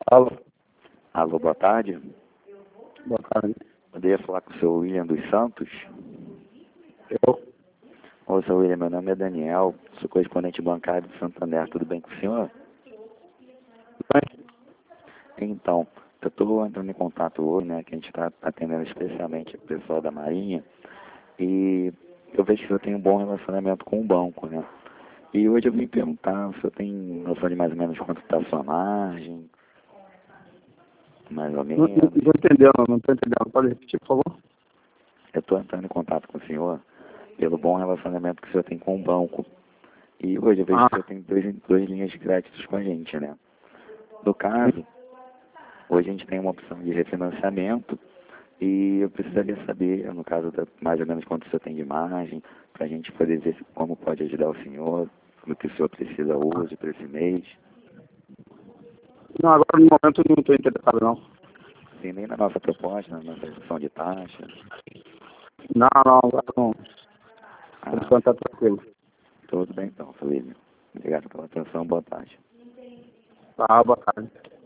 Alô, Alô, boa tarde. boa tarde. Poderia falar com o seu William dos Santos? Eu? Ô, seu William, meu nome é Daniel, sou correspondente bancário de Santander, tudo bem com o senhor? Bem, Então, eu estou entrando em contato hoje, né, que a gente está atendendo especialmente o pessoal da Marinha, e eu vejo que o senhor tem um bom relacionamento com o banco, né? E hoje eu vim perguntar, o senhor tem noção de mais ou menos quanto está a sua margem? Mais ou não menos. entendeu, não estou entendendo. Pode repetir, por favor? Eu estou entrando em contato com o senhor pelo bom relacionamento que o senhor tem com o banco. E hoje eu vejo que o senhor tem duas linhas de créditos com a gente, né? No caso, hoje a gente tem uma opção de refinanciamento e eu precisaria saber, no caso, mais ou menos quanto o senhor tem de margem, para a gente poder ver como pode ajudar o senhor, no que o senhor precisa hoje, para esse mês. Não, agora no momento eu não estou interessado, não. Tem nem na nossa proposta, na nossa redução de taxa. Não, agora não. Por enquanto tá tranquilo. Tudo bem então, Felipe. Obrigado pela atenção, boa tarde. Tá, boa tarde.